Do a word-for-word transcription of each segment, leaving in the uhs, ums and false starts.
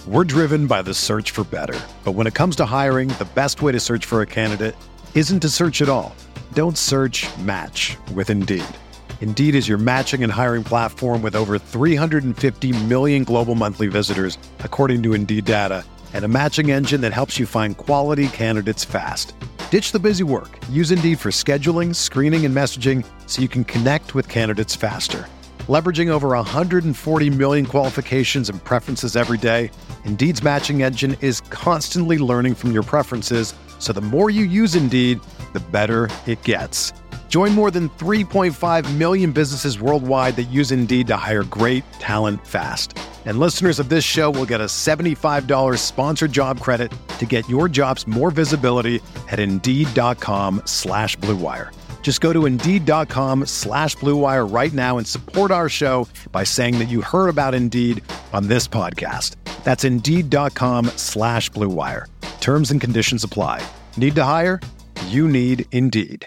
We're driven by the search for better. But when it comes to hiring, the best way to search for a candidate isn't to search at all. Don't search, match with Indeed. Indeed is your matching and hiring platform with over three hundred fifty million global monthly visitors, according to Indeed data, and a matching engine that helps you find quality candidates fast. Ditch the busy work. Use Indeed for scheduling, screening, and messaging so you can connect with candidates faster. Leveraging over one hundred forty million qualifications and preferences every day, Indeed's matching engine is constantly learning from your preferences, so the more you use Indeed, the better it gets. Join more than three point five million businesses worldwide that use Indeed to hire great talent fast. And listeners of this show will get a seventy-five dollars sponsored job credit to get your jobs more visibility at Indeed.com slash Blue Wire. Just go to Indeed.com slash Blue Wire right now and support our show by saying that you heard about Indeed on this podcast. That's Indeed.com slash Blue Wire. Terms and conditions apply. Need to hire? You need Indeed.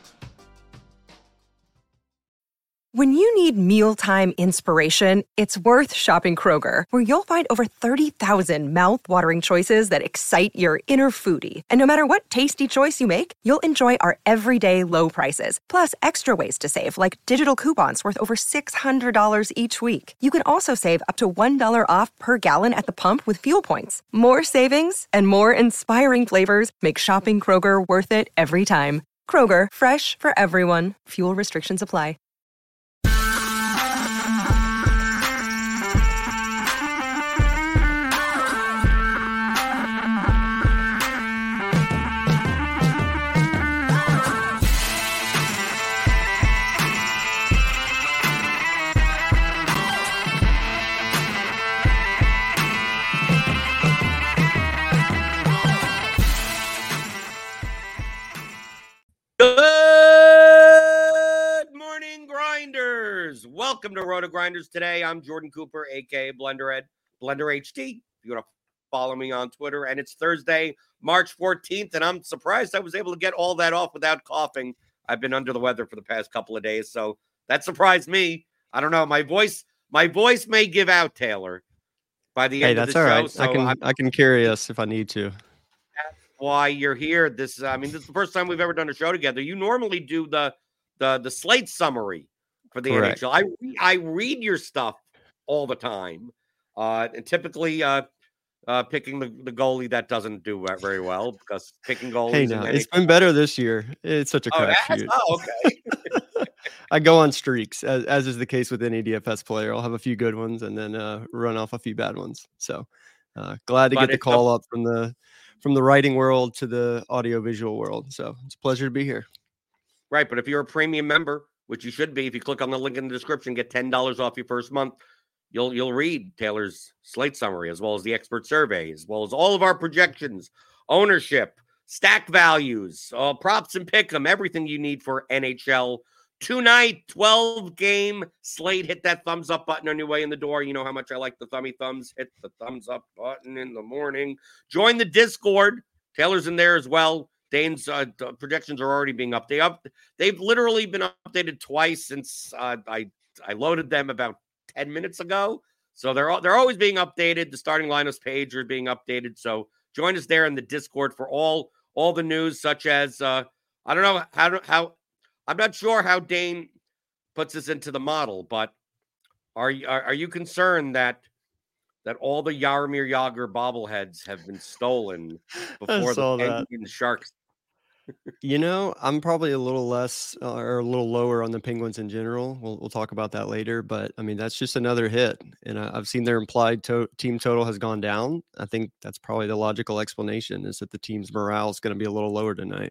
When you need mealtime inspiration, it's worth shopping Kroger, where you'll find over thirty thousand mouth-watering choices that excite your inner foodie. And no matter what tasty choice you make, you'll enjoy our everyday low prices, plus extra ways to save, like digital coupons worth over six hundred dollars each week. You can also save up to one dollar off per gallon at the pump with fuel points. More savings and more inspiring flavors make shopping Kroger worth it every time. Kroger, fresh for everyone. Fuel restrictions apply. Good morning, Grinders. Welcome to Roto Grinders. Today, I'm Jordan Cooper, a k a. Blenderhead, Blender H D. If you want to follow me on Twitter. And it's Thursday, March fourteenth, and I'm surprised I was able to get all that off without coughing. I've been under the weather for the past couple of days, so that surprised me. I don't know. My voice my voice may give out, Taylor, by the Hey, end of that's the all show. right. So I can I'm- I can carry us if I need to. why you're here. This, I mean, this is the first time we've ever done a show together. You normally do the the the slate summary for the Correct. N H L. I re- I read your stuff all the time, uh, and typically uh, uh, picking the, the goalie that doesn't do that very well because picking goalies. Hey, in now N H L it's been better this year. It's such a Oh, it has? crapshoot. Oh, okay. I go on streaks, as, as is the case with any D F S player. I'll have a few good ones and then uh, run off a few bad ones. So uh, glad to But get the it's call up from the from the writing world to the audio visual world. So it's a pleasure to be here. Right, but if you're a premium member, which you should be, if you click on the link in the description, get ten dollars off your first month. You'll you'll read Taylor's slate summary as well as the expert survey, as well as all of our projections, ownership, stack values, uh, props and pick 'em, everything you need for N H L tonight. twelve game slate. Hit that thumbs up button on your way in the door. You know how much I like the thummy thumbs. Hit the thumbs up button in the morning. Join the Discord. Taylor's in there as well. Dane's uh, projections are already being updated. Up, they've literally been updated twice since uh, I I loaded them about ten minutes ago. So they're they're always being updated. The starting lineups page are being updated. So join us there in the Discord for all all the news, such as uh, I don't know how how I'm not sure how Dane puts this into the model, but are you are, are you concerned that that all the Jaromir Jagr bobbleheads have been stolen before saw the that. Penguins Sharks? You know, I'm probably a little less uh, or a little lower on the Penguins in general. We'll we'll talk about that later, but I mean that's just another hit, and I, I've seen their implied to- team total has gone down. I think that's probably the logical explanation is that the team's morale is going to be a little lower tonight.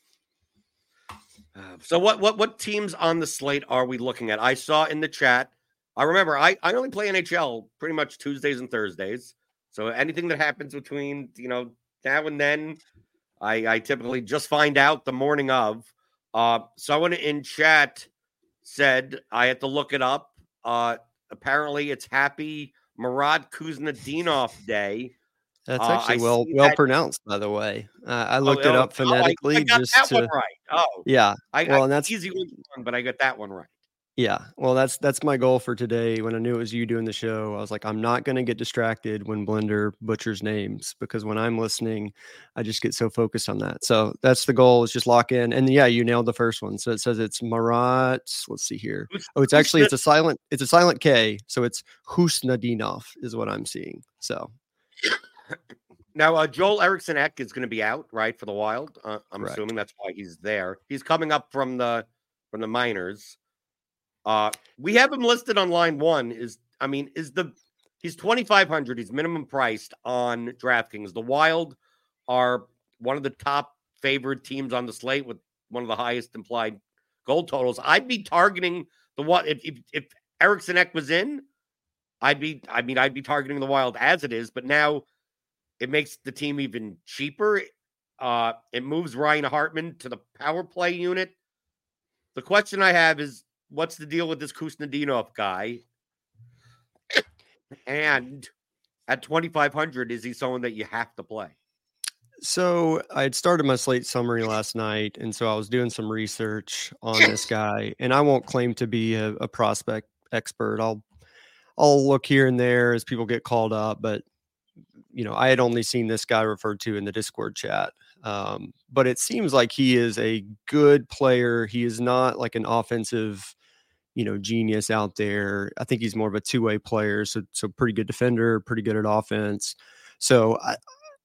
Uh, so what what what teams on the slate are we looking at? I saw in the chat. I remember I, I only play N H L pretty much Tuesdays and Thursdays. So anything that happens between, you know, now and then, I, I typically just find out the morning of. Uh, someone in chat said I had to look it up. Uh, apparently, it's Happy Murad Kuznetsov Day. That's Uh, actually I well see well that- pronounced, by the way. Uh, I looked Oh, it oh, up oh, I- phonetically I, got just that to one right. Oh, yeah. I, Well, I and that's easy one, but I got that one right. Yeah, well, that's that's my goal for today. When I knew it was you doing the show, I was like, I'm not going to get distracted when Blender butchers names, because when I'm listening, I just get so focused on that. So that's the goal, is just lock in. And yeah, you nailed the first one. So it says it's Marat. Let's see here. Who's- Oh, it's who's actually the- it's a silent it's a silent K. So it's Husnadinov is what I'm seeing. So Now, uh, Joel Eriksson Ek is going to be out, right, for the Wild. Uh, I'm Correct. assuming that's why he's there. He's coming up from the from the minors. Uh, we have him listed on line one. Is I mean, is the he's twenty-five hundred. He's minimum priced on DraftKings. The Wild are one of the top favored teams on the slate with one of the highest implied goal totals. I'd be targeting the what if if, if Eriksson Ek was in, I'd be I mean I'd be targeting the Wild as it is, but now it makes the team even cheaper. Uh, it moves Ryan Hartman to the power play unit. The question I have is, what's the deal with this Kusnadinov guy? And at twenty-five hundred, is he someone that you have to play? So I had started my slate summary last night, and so I was doing some research on this guy. And I won't claim to be a, a prospect expert. I'll I'll look here and there as people get called up, but you know, I had only seen this guy referred to in the Discord chat. Um, but it seems like he is a good player. He is not like an offensive, you know, genius out there. I think he's more of a two-way player. So, so pretty good defender, pretty good at offense. So I,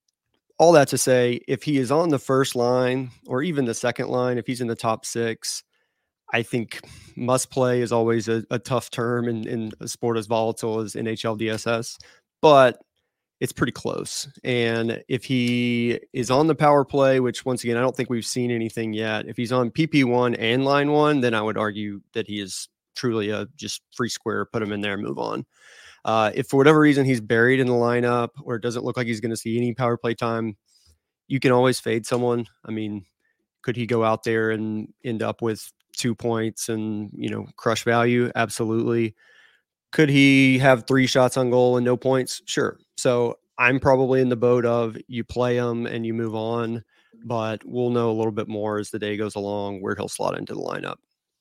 all that to say, if he is on the first line or even the second line, if he's in the top six, I think must play is always a, a tough term in, in a sport as volatile as N H L D S S, but it's pretty close. And if he is on the power play, which once again, I don't think we've seen anything yet. If he's on P P one and line one, then I would argue that he is truly a just free square, put him in there, move on. Uh, if for whatever reason he's buried in the lineup or it doesn't look like he's going to see any power play time, you can always fade someone. I mean, could he go out there and end up with two points and, you know, crush value? Absolutely. Could he have three shots on goal and no points? Sure. So I'm probably in the boat of you play him and you move on, but we'll know a little bit more as the day goes along where he'll slot into the lineup.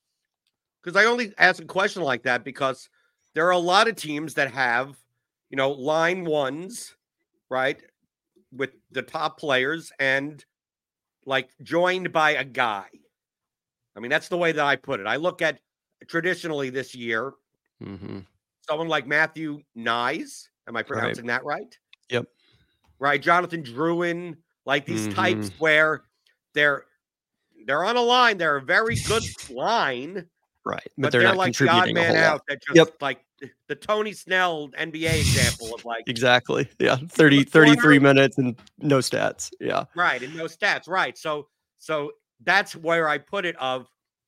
Because I only ask a question like that because there are a lot of teams that have, you know, line ones, right, with the top players and like joined by a guy. I mean, that's the way that I put it. I look at traditionally this year, Mm-hmm. someone like Matthew Nyes. Am I pronouncing right. that right? Yep. Right. Jonathan Drouin, like these mm-hmm. types where they're they're on a line. They're a very good line. Right. But, but they're, they're not like the odd man out lot. that just yep. like the Tony Snell N B A example of like exactly. Yeah. thirty, thirty-three minutes and no stats. Yeah. Right. And no stats. Right. So so that's where I put it of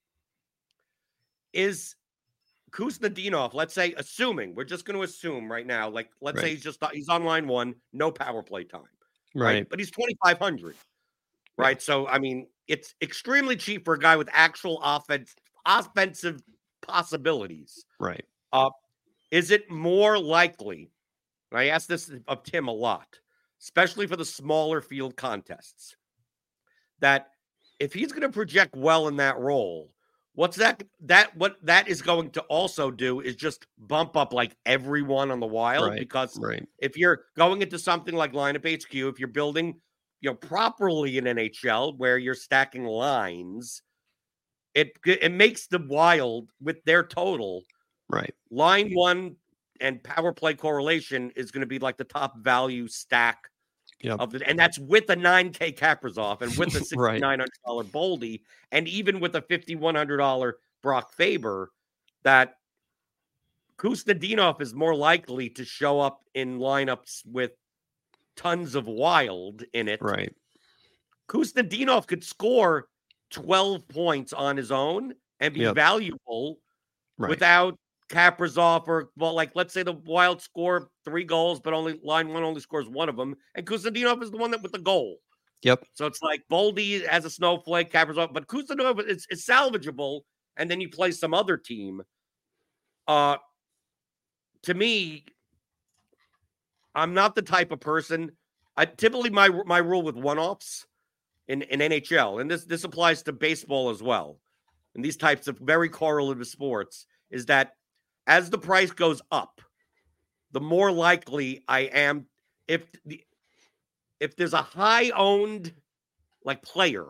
is Kusnadinov, let's say, assuming, we're just going to assume right now, like, let's right. say he's just, he's on line one, no power play time. Right. right? But he's twenty-five hundred. Right. right. So, I mean, it's extremely cheap for a guy with actual offense, offensive possibilities. Right. Uh, is it more likely, and I ask this of Tim a lot, especially for the smaller field contests, that if he's going to project well in that role, What's that? That what that is going to also do is just bump up like everyone on the Wild right, because right. if you're going into something like lineup H Q, if you're building, you know, properly in N H L where you're stacking lines, it it makes the Wild with their total right. Line one and power play correlation is going to be like the top value stack. Yep. Of the, and that's with a nine K Kaprizov and with a sixty-nine hundred dollars right. Boldy and even with a fifty-one hundred dollars Brock Faber, that Kusnadinov is more likely to show up in lineups with tons of Wild in it. Right. Kusnadinov could score twelve points on his own and be yep. valuable right. without Kaprizov or, well, like, let's say the Wild score three goals, but only line one only scores one of them. And Kusnadinov is the one that with the goal. Yep. So it's like Boldy as a snowflake, Kaprizov, but Kusnadinov is, is salvageable. And then you play some other team. Uh, to me, I'm not the type of person. I typically my my rule with one-offs in, in N H L, and this this applies to baseball as well, and these types of very correlative sports, is that as the price goes up, the more likely I am if the if there's a high owned like player,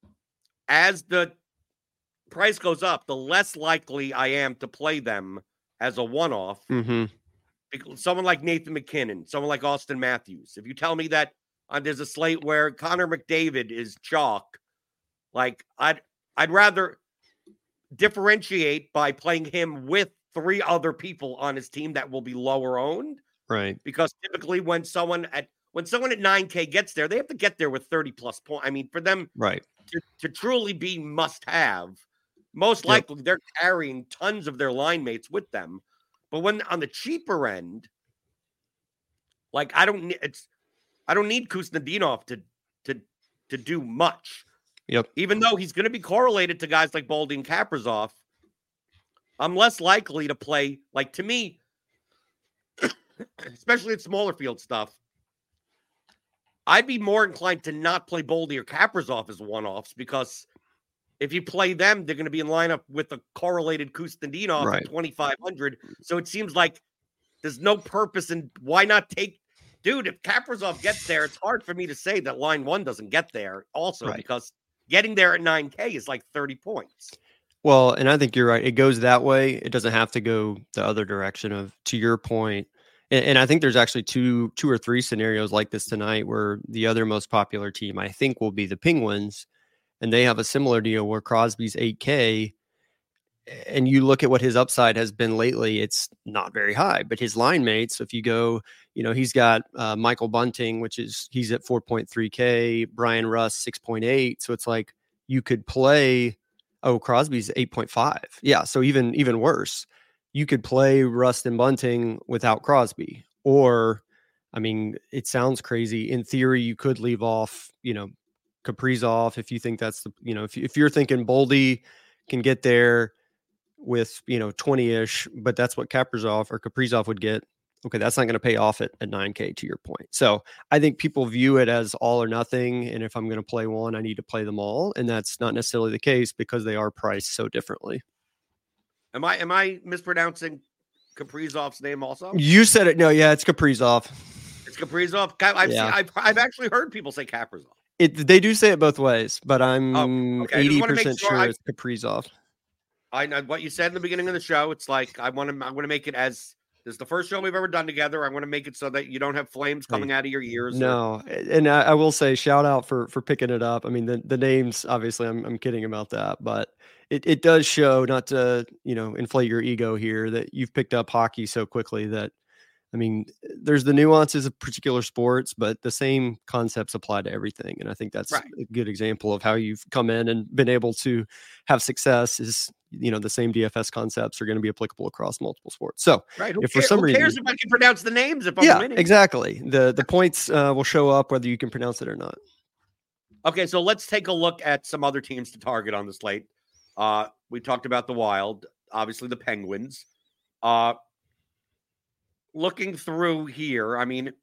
as the price goes up, the less likely I am to play them as a one-off. Mm-hmm. Someone like Nathan McKinnon, someone like Austin Matthews. If you tell me that uh, there's a slate where Connor McDavid is chalk, like I'd I'd rather differentiate by playing him with three other people on his team that will be lower owned. Right. Because typically when someone at when someone at nine K gets there, they have to get there with thirty plus points. I mean, for them right. to, to truly be must have, most likely yep. they're carrying tons of their line mates with them. But when on the cheaper end, like I don't it's I don't need Kuznetsov to to to do much. Yep. Even though he's going to be correlated to guys like Boldy and Kaprizov, I'm less likely to play, like to me, especially at smaller field stuff, I'd be more inclined to not play Boldy or Kaprizov as one-offs because if you play them, they're going to be in lineup with a correlated Kuznetsov right. at twenty-five hundred. So it seems like there's no purpose in why not take – dude, if Kaprizov gets there, it's hard for me to say that line one doesn't get there also right. because getting there at nine K is like thirty points. Well, and I think you're right. It goes that way. It doesn't have to go the other direction of, to your point. And, and I think there's actually two, two or three scenarios like this tonight where the other most popular team, I think, will be the Penguins. And they have a similar deal where Crosby's eight K. And you look at what his upside has been lately, it's not very high. But his line mates, if you go, you know, he's got uh, Michael Bunting, which is he's at four point three K, Brian Russ, six point eight. So it's like you could play. Oh, Crosby's eight point five. Yeah. So even, even worse, you could play Rust and Bunting without Crosby. Or, I mean, it sounds crazy. In theory, you could leave off, you know, Kaprizov if you think that's the, you know, if, if you're thinking Boldy can get there with, you know, twenty-ish, but that's what Kaprizov or Kaprizov would get. Okay, that's not going to pay off at, at nine K to your point. So I think people view it as all or nothing. And if I'm going to play one, I need to play them all. And that's not necessarily the case because they are priced so differently. Am I am I mispronouncing Kaprizov's name also? You said it. No, yeah, it's Kaprizov. It's Kaprizov. I've, yeah. seen, I've, I've actually heard people say Kaprizov. It, they do say it both ways, but I'm oh, okay. eighty percent sure, sure I, it's Kaprizov. I know what you said in the beginning of the show. It's like I want to I want to make it as this is the first show we've ever done together. I want to make it so that you don't have flames coming out of your ears. No, or... and I, I will say shout out for for picking it up. I mean, the, the names, obviously, I'm I'm kidding about that, but it, it does show, not to, you know, inflate your ego here, that you've picked up hockey so quickly that, I mean, there's the nuances of particular sports, but the same concepts apply to everything. And I think that's right. a good example of how you've come in and been able to have success is, you know, the same D F S concepts are going to be applicable across multiple sports. So right. Who if for cares, some who reason, cares if I can pronounce the names if I'm yeah, winning? Exactly. The, the points uh, will show up whether you can pronounce it or not. Okay. So let's take a look at some other teams to target on the slate. Uh, we talked about the Wild, obviously the Penguins. Uh, Looking through here, I mean,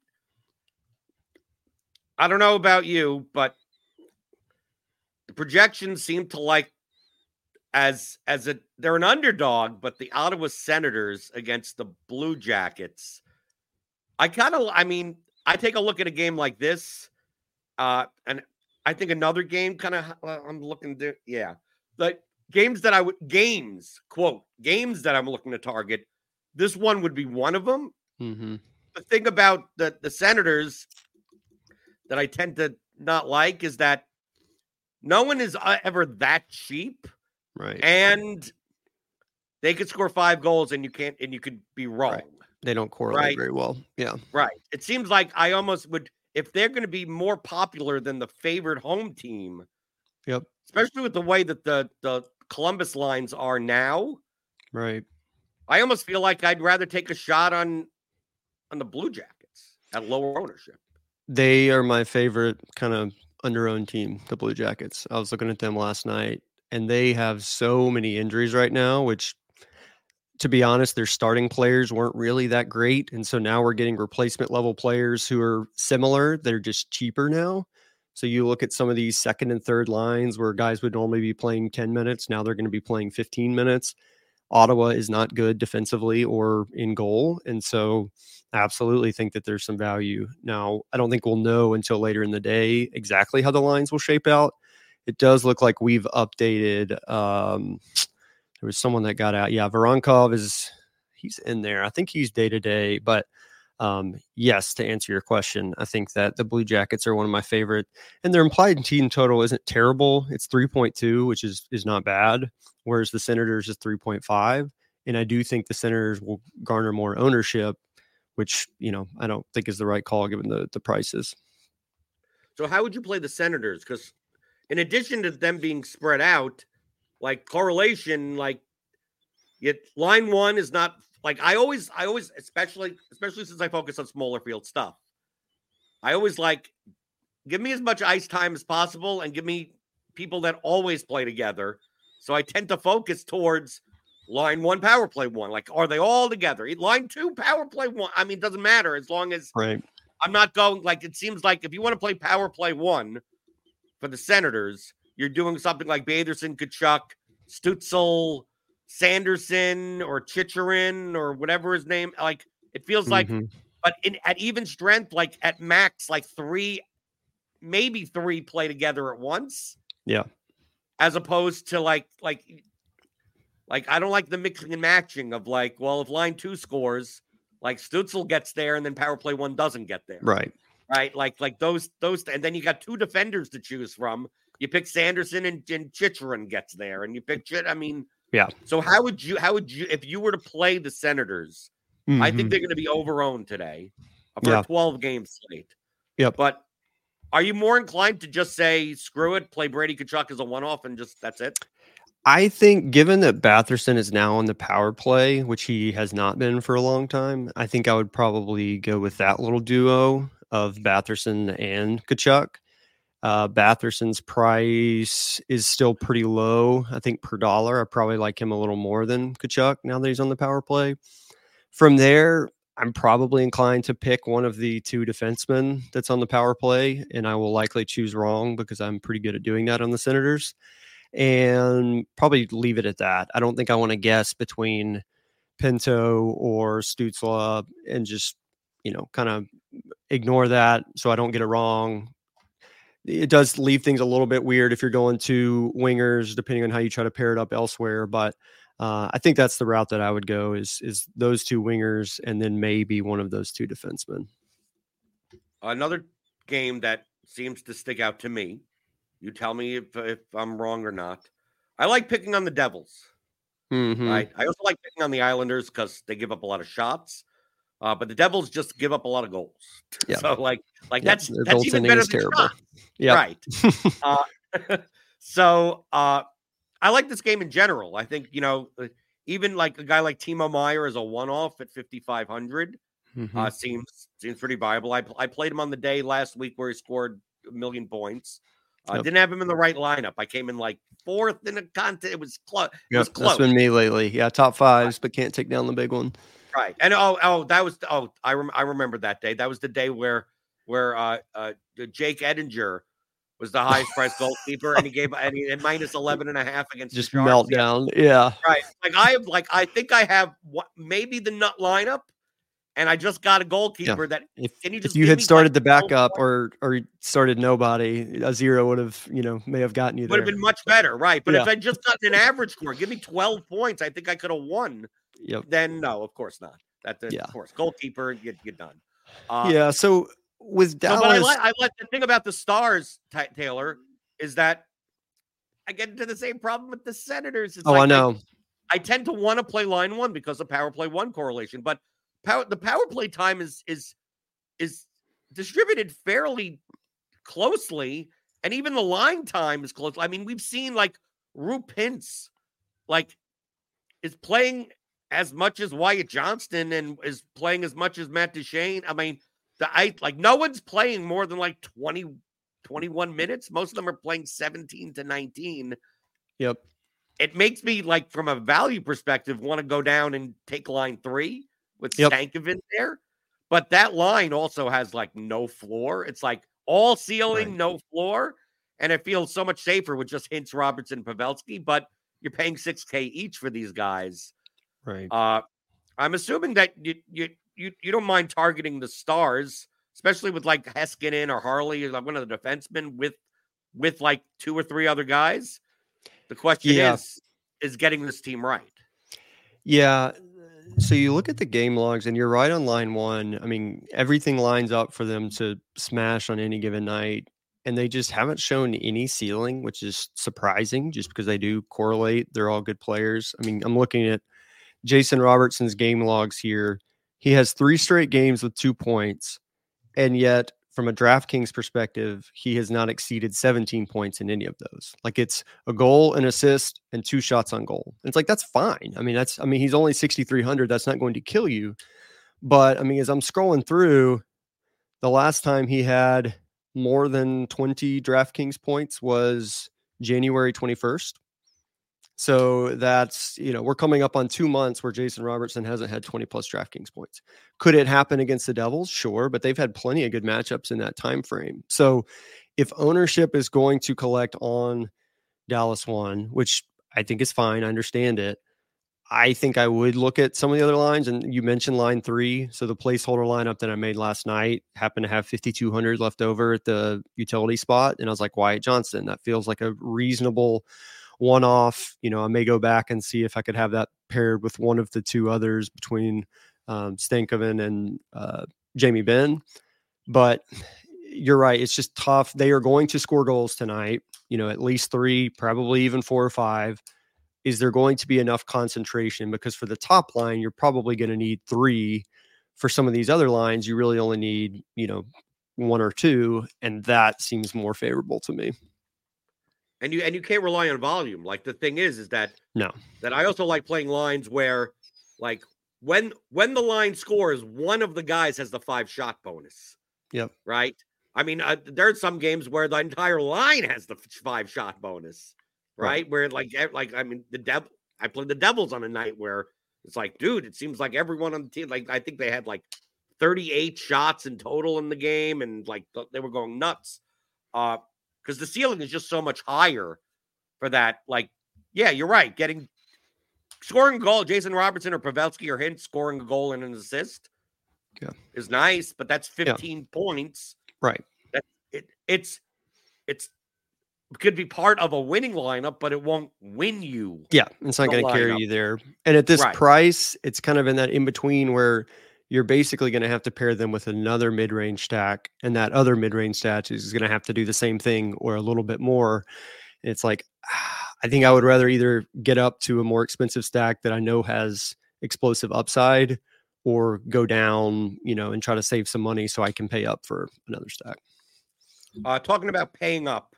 I don't know about you, but the projections seem to like as as a they're an underdog, but the Ottawa Senators against the Blue Jackets. I kind of, I mean, I take a look at a game like this, uh, and I think another game kind of. Uh, I'm looking to, yeah, the games that I would games quote games that I'm looking to target. This one would be one of them. Mm-hmm. The thing about the, the Senators that I tend to not like is that no one is ever that cheap. Right. And they could score five goals and you can't, and you could be wrong. Right. They don't correlate right? very well. Yeah. Right. It seems like I almost would, if they're going to be more popular than the favored home team. Yep. Especially with the way that the, the Columbus lines are now. Right. I almost feel like I'd rather take a shot on, on the Blue Jackets at lower ownership. They are my favorite kind of under-owned team, the Blue Jackets. I was looking at them last night, and they have so many injuries right now, which, to be honest, their starting players weren't really that great. And so now we're getting replacement level players who are similar. They're just cheaper now. So you look at some of these second and third lines where guys would normally be playing ten minutes. Now they're going to be playing fifteen minutes. Ottawa is not good defensively or in goal. And so I absolutely think that there's some value. Now, I don't think we'll know until later in the day exactly how the lines will shape out. It does look like we've updated. Um, there was someone that got out. Yeah, Voronkov is, he's in there. I think he's day to day. But um, yes, to answer your question, I think that the Blue Jackets are one of my favorite. And their implied team total isn't terrible. It's three point two, which is is not bad, whereas the Senators is three point five. And I do think the Senators will garner more ownership, which, you know, I don't think is the right call given the, the prices. So how would you play the Senators? Because in addition to them being spread out, like correlation, like yet line one is not like I always, I always, especially, especially since I focus on smaller field stuff. I always like give me as much ice time as possible and give me people that always play together. So I tend to focus towards line one, power play one. Like, are they all together? Line two, power play one. I mean, it doesn't matter as long as right. I'm not going like it seems like if you want to play power play one for the Senators, you're doing something like Batherson, Tkachuk, Stützle, Sanderson, or Chicherin, or whatever his name. Like it feels like, mm-hmm. but in at even strength, like at max, like three, maybe three play together at once. Yeah. As opposed to like like like I don't like the mixing and matching of like, well, if line two scores, like Stützle gets there and then power play one doesn't get there. Right. Right. Like like those those and then you got two defenders to choose from. You pick Sanderson and, and Chicherin gets there, and you pick Chit. I mean, yeah. So how would you how would you if you were to play the Senators? Mm-hmm. I think they're going to be overowned today for yeah. a twelve game slate. Yep. But are you more inclined to just say screw it, play Brady Tkachuk as a one off, and just that's it? I think given that Batherson is now on the power play, which he has not been for a long time, I think I would probably go with that little duo of Batherson and Tkachuk. Uh, Batherson's price is still pretty low. I think per dollar, I probably like him a little more than Tkachuk now that he's on the power play. From there, I'm probably inclined to pick one of the two defensemen that's on the power play, and I will likely choose wrong because I'm pretty good at doing that on the Senators, and probably leave it at that. I don't think I want to guess between Pinto or Stützle and just, you know, kind of ignore that so I don't get it wrong. It does leave things a little bit weird if you're going to wingers, depending on how you try to pair it up elsewhere. But uh, I think that's the route that I would go is, is those two wingers and then maybe one of those two defensemen. Another game that seems to stick out to me. You tell me if, if I'm wrong or not. I like picking on the Devils. Mm-hmm. Right? I also like picking on the Islanders because they give up a lot of shots. Uh, but the Devils just give up a lot of goals. Yeah. So like, like yeah, that's that's even better than terrible. shots. Yeah. Right. uh, so uh, I like this game in general. I think, you know, even like a guy like Timo Meier as a one-off at fifty-five hundred mm-hmm. uh, seems seems pretty viable. I I played him on the day last week where he scored a million points. I uh, yep. didn't have him in the right lineup. I came in like fourth in the content. It was close. It yep, was close. That's been me lately. Yeah, top fives, right. But can't take down the big one. Right. And oh, oh, that was oh, I rem- I remember that day. That was the day where where uh, uh Jake Edinger was the highest priced goalkeeper, and he gave and he had minus eleven and a half against just the Sharks. meltdown. Yeah. Right. Like I have like I think I have what maybe the nut lineup, and I just got a goalkeeper yeah. that if, can you just if you had started like the backup or or started nobody, a zero would have, you know, may have gotten you there. Would have been much better, right? But yeah. if I just gotten an average score, give me twelve points, I think I could have won. Yep. Then no, of course not. That yeah. of course, goalkeeper, you, you're done. Uh, yeah. So with Dallas, so, but I like I like the thing about the Stars, t- Taylor, is that I get into the same problem with the Senators. It's oh, like I know. I, I tend to want to play line one because of power play one correlation, but power the power play time is is is distributed fairly closely, and even the line time is close. I mean, we've seen like Roope Hintz, like is playing as much as Wyatt Johnston and is playing as much as Matt Duchene. I mean, the I like no one's playing more than like twenty, twenty-one minutes. Most of them are playing seventeen to nineteen. Yep. It makes me like from a value perspective want to go down and take line three with yep. Stankoven there. But that line also has like no floor. It's like all ceiling, right. no floor. And it feels so much safer with just Hintz, Robertson, Pavelski, but you're paying six K each for these guys. Right. Uh, I'm assuming that you you you you don't mind targeting the stars, especially with like Heskinen or Harley, like one of the defensemen with with like two or three other guys. The question Yeah. is, is getting this team right. Yeah. So you look at the game logs and you're right on line one. I mean, everything lines up for them to smash on any given night. And they just haven't shown any ceiling, which is surprising just because they do correlate. They're all good players. I mean, I'm looking at Jason Robertson's game logs here. He has three straight games with two points. And yet, from a DraftKings perspective, he has not exceeded seventeen points in any of those. Like it's a goal, an assist, and two shots on goal. And it's like, that's fine. I mean, that's, I mean, he's only sixty-three hundred. That's not going to kill you. But I mean, as I'm scrolling through, the last time he had more than twenty DraftKings points was January twenty-first. So that's, you know, we're coming up on two months where Jason Robertson hasn't had twenty plus DraftKings points. Could it happen against the Devils? Sure, but they've had plenty of good matchups in that time frame. So if ownership is going to collect on Dallas One, which I think is fine, I understand it, I think I would look at some of the other lines. And you mentioned line three. So the placeholder lineup that I made last night happened to have fifty-two hundred left over at the utility spot. And I was like, Wyatt Johnston, that feels like a reasonable one-off. You know, I may go back and see if I could have that paired with one of the two others between um, Stankoven and uh, Jamie Benn. But you're right. It's just tough. They are going to score goals tonight, you know, at least three, probably even four or five. Is there going to be enough concentration? Because for the top line, you're probably going to need three. For some of these other lines, you really only need, you know, one or two. And that seems more favorable to me. And you and you can't rely on volume. Like the thing is, is that no, that I also like playing lines where, like when when the line scores, one of the guys has the five shot bonus. Yep. Right. I mean, uh, there's some games where the entire line has the five shot bonus. Right? right. Where like like I mean the devil. I played the Devils on a night where it's like, dude, it seems like everyone on the team. Like I think they had like thirty-eight shots in total in the game, and like they were going nuts. Uh. Because the ceiling is just so much higher for that. Like, yeah, you're right. Getting scoring a goal, Jason Robertson or Pavelski or Hintz scoring a goal and an assist yeah. is nice, but that's fifteen yeah. points. Right. That it it's it's it could be part of a winning lineup, but it won't win you. Yeah, it's not going to carry you there. And at this right. price, it's kind of in that in between where you're basically going to have to pair them with another mid-range stack, and that other mid-range stack is going to have to do the same thing or a little bit more. And it's like, I think I would rather either get up to a more expensive stack that I know has explosive upside, or go down, you know, and try to save some money so I can pay up for another stack. Uh, talking about paying up,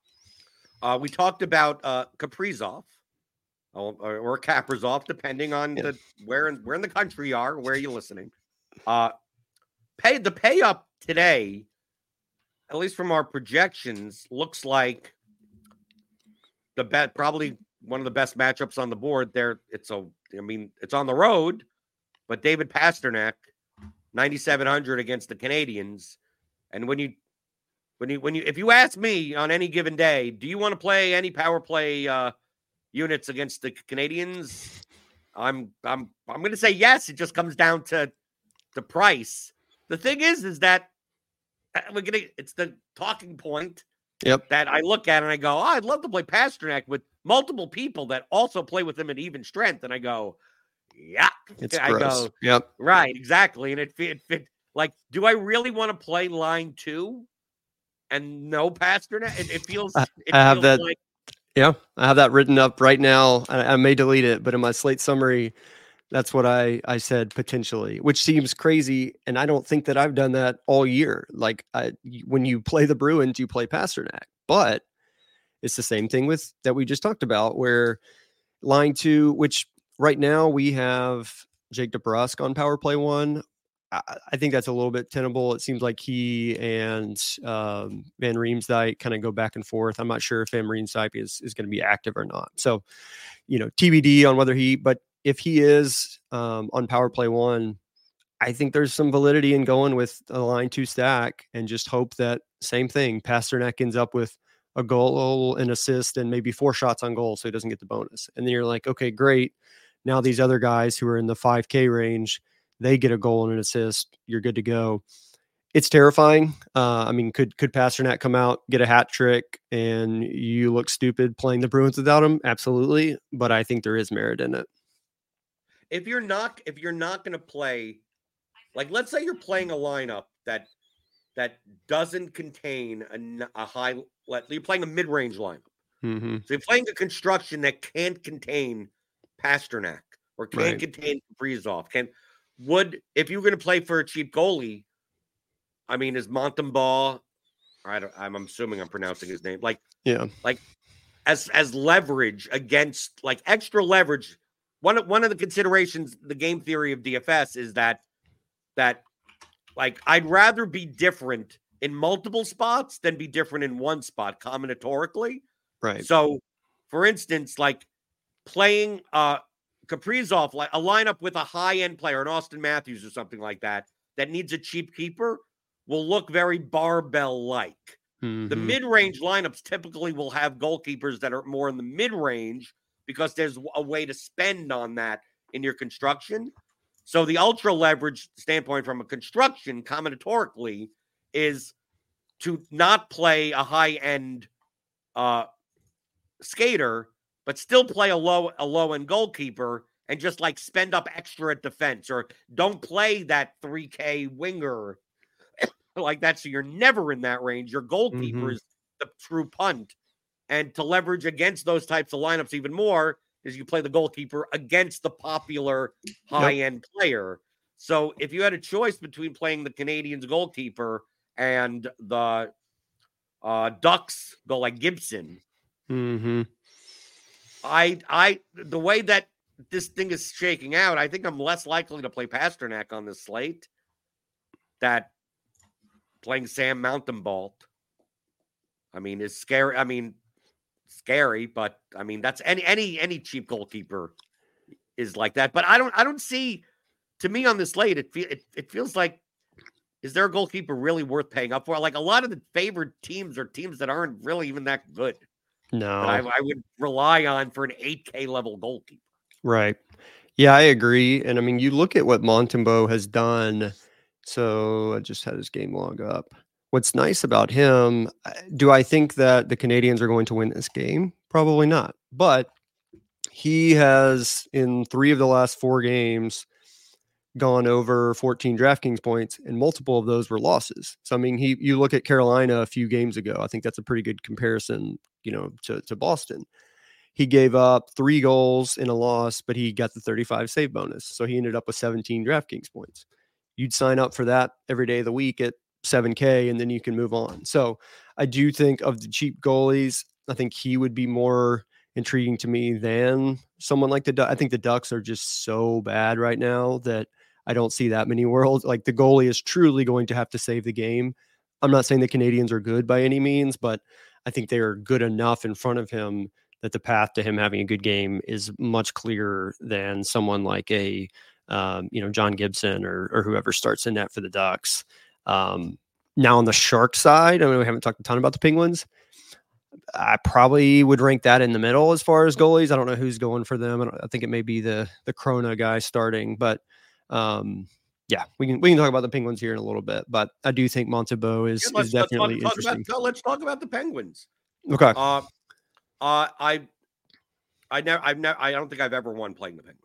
uh, we talked about uh, Kaprizov. Or, or Kaprizov, depending on yeah. the where in where in the country you are, where you're listening. Uh, pay the pay up today, at least from our projections, looks like the bet probably one of the best matchups on the board. There, it's a I mean it's on the road, but David Pastrnak, ninety-seven hundred against the Canadians, and when you when you when you if you ask me on any given day, do you want to play any power play Uh, units against the Canadians? I'm I'm I'm going to say yes. It just comes down to the price. The thing is, is that we're gonna. It's the talking point. Yep. That I look at and I go, oh, I'd love to play Pastrnak with multiple people that also play with him at even strength. And I go, yeah. It's I gross. go, yep. Right, exactly. And it fit, fit. Like, do I really want to play line two and no Pastrnak? It, it feels. I, it I have feels that. Like, Yeah, I have that written up right now. I, I may delete it, but in my slate summary, that's what I, I said potentially, which seems crazy. And I don't think that I've done that all year. Like I, when you play the Bruins, you play Pastrnak, but it's the same thing with that we just talked about, where line two, which right now we have Jake DeBrusk on power play one. I, I think that's a little bit tenable. It seems like he and um, Van Riemsdyk kind of go back and forth. I'm not sure if Van Riemsdyk is, is going to be active or not. So, you know, T B D on whether he, but if he is um, on power play one, I think there's some validity in going with a line two stack and just hope that same thing. Pastrnak ends up with a goal, an assist, and maybe four shots on goal, so he doesn't get the bonus. And then you're like, okay, great. Now these other guys who are in the five K range, they get a goal and an assist. You're good to go. It's terrifying. Uh, I mean, could could Pastrnak come out, get a hat trick, and you look stupid playing the Bruins without him? Absolutely. But I think there is merit in it. If you're not, if you're not going to play, like let's say you're playing a lineup that that doesn't contain a, a high, you're playing a mid-range lineup. Mm-hmm. So you're playing a construction that can't contain Pastrnak or can't Right. contain Kaprizov. Can would if you were going to play for a cheap goalie? I mean, is Montembaugh? I don't, I'm assuming I'm pronouncing his name. Like, Yeah. like as as leverage against like extra leverage. One of one of the considerations, the game theory of D F S is that that like I'd rather be different in multiple spots than be different in one spot combinatorically. Right. So, for instance, like playing uh Kaprizov, like a lineup with a high-end player, an Austin Matthews or something like that, that needs a cheap keeper, will look very barbell-like. Mm-hmm. The mid-range lineups typically will have goalkeepers that are more in the mid-range because there's a way to spend on that in your construction. So the ultra leverage standpoint from a construction, combinatorically, is to not play a high-end uh, skater, but still play a low a low-end goalkeeper and just like spend up extra at defense, or don't play that three K winger like that. So you're never in that range. Your goalkeeper Mm-hmm. is the true punt. And to leverage against those types of lineups even more is you play the goalkeeper against the popular high-end yep. player. So if you had a choice between playing the Canadiens goalkeeper and the uh, Ducks go like Gibson, Mm-hmm. I, I, the way that this thing is shaking out, I think I'm less likely to play Pastrnak on this slate that playing Sam Mountainbolt. I mean, is scary. I mean, scary, but I mean, that's any, any, any cheap goalkeeper is like that. But I don't, I don't see, to me on this slate, it, fe- it, it feels like, is there a goalkeeper really worth paying up for? Like a lot of the favored teams are teams that aren't really even that good. No, that I, I would rely on for an eight K level goalkeeper. Right. Yeah, I agree. And I mean, you look at what Montembeault has done. So I just had his game log up. What's nice about him, do I think that the Canadiens are going to win this game? Probably not. But he has, in three of the last four games, gone over fourteen DraftKings points, and multiple of those were losses. So, I mean, he you look at Carolina a few games ago, I think that's a pretty good comparison, you know, to, to Boston. He gave up three goals in a loss, but he got the thirty-five save bonus. So he ended up with seventeen DraftKings points. You'd sign up for that every day of the week at seven K, and then you can move on. So I do think of the cheap goalies, I think he would be more intriguing to me than someone like the Ducks. I think the Ducks are just so bad right now that I don't see that many worlds. Like the goalie is truly going to have to save the game. I'm not saying the Canadiens are good by any means, but I think they are good enough in front of him that the path to him having a good game is much clearer than someone like a, um, you know, John Gibson or, or whoever starts in net for the Ducks. Um, now on the Shark side, I mean, we haven't talked a ton about the Penguins. I probably would rank that in the middle as far as goalies. I don't know who's going for them. I, I think it may be the the Krona guy starting, but um, yeah, we can we can talk about the Penguins here in a little bit. But I do think Montembeault is, yeah, is definitely let's talk, interesting. Talk about, let's talk about the Penguins. Okay. Uh, uh, I, I never, I've never, I don't think I've ever won playing the Penguins.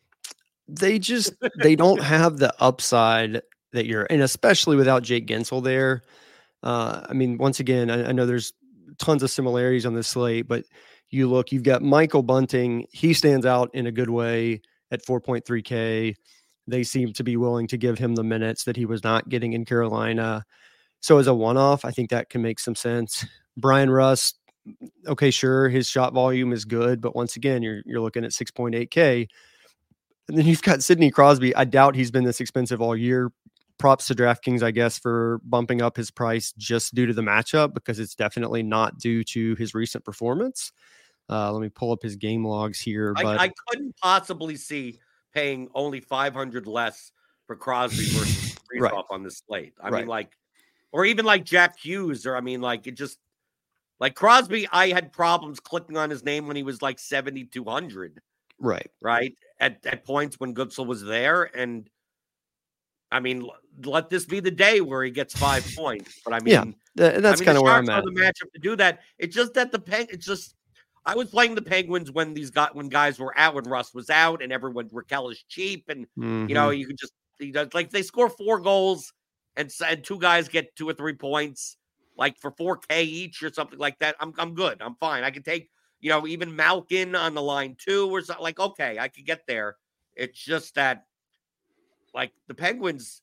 They just they don't have the upside that you're, and especially without Jake Gensel there. Uh, I mean, once again, I, I know there's tons of similarities on this slate, but you look, you've got Michael Bunting. He stands out in a good way at four point three K. They seem to be willing to give him the minutes that he was not getting in Carolina. So as a one-off, I think that can make some sense. Brian Rust, okay, sure, his shot volume is good, but once again, you're you're looking at six point eight K. And then you've got Sidney Crosby. I doubt he's been this expensive all year. Props to DraftKings, I guess, for bumping up his price just due to the matchup, because it's definitely not due to his recent performance. Uh, let me pull up his game logs here. But I, I couldn't possibly see paying only five hundred less for Crosby versus Kaprizov right. on this slate. I right. mean, like, or even like Jack Hughes, or I mean, like, it just like Crosby. I had problems clicking on his name when he was like seventy-two hundred. Right. Right. at, at points when Goodsell was there. And I mean, let this be the day where he gets five points. But I mean, yeah, th- that's I mean, kind of where I'm Sharks at. are the matchup to do that. It's just that the Peng, it's just, I was playing the Penguins when these got when guys were out, when Russ was out, and everyone Raquel is cheap, and Mm-hmm. you know you could just you know, like they score four goals and and two guys get two or three points, like for four K each or something like that. I'm I'm good. I'm fine. I can take you know even Malkin on the line too or something. Like okay, I could get there. It's just that like the Penguins.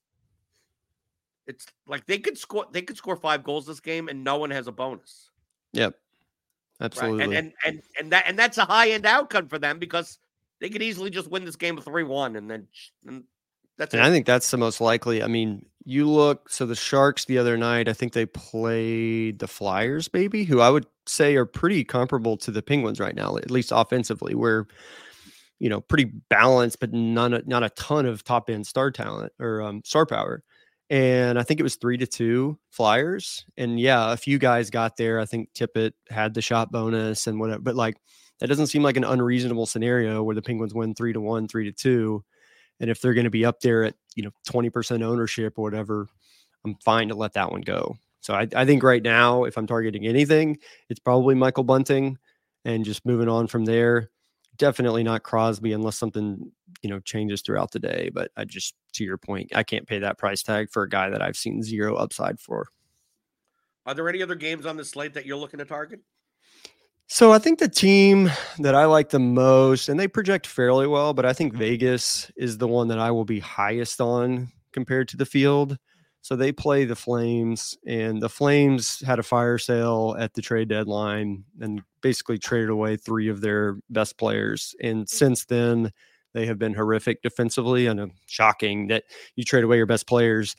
It's like they could score they could score five goals this game and no one has a bonus. Yep. Absolutely. Right? And, and and and that and that's a high end outcome for them because they could easily just win this game three one and then and that's and it. I think that's the most likely. I mean, you look so the Sharks the other night, I think they played the Flyers, maybe, who I would say are pretty comparable to the Penguins right now, at least offensively, where you know, pretty balanced, but none not a ton of top end star talent or um, star power. And I think it was three to two Flyers. And yeah, a few guys got there. I think Tippett had the shot bonus and whatever, but like that doesn't seem like an unreasonable scenario where the Penguins win three to one, three to two. And if they're going to be up there at, you know, twenty percent ownership or whatever, I'm fine to let that one go. So I, I think right now, if I'm targeting anything, it's probably Michael Bunting and just moving on from there. Definitely not Crosby unless something, you know, changes throughout the day. But I just, to your point, I can't pay that price tag for a guy that I've seen zero upside for. Are there any other games on the slate that you're looking to target? So I think the team that I like the most, and they project fairly well, but I think Vegas is the one that I will be highest on compared to the field. So they play the Flames, and the Flames had a fire sale at the trade deadline and basically traded away three of their best players. And since then, they have been horrific defensively. I know, shocking that you trade away your best players.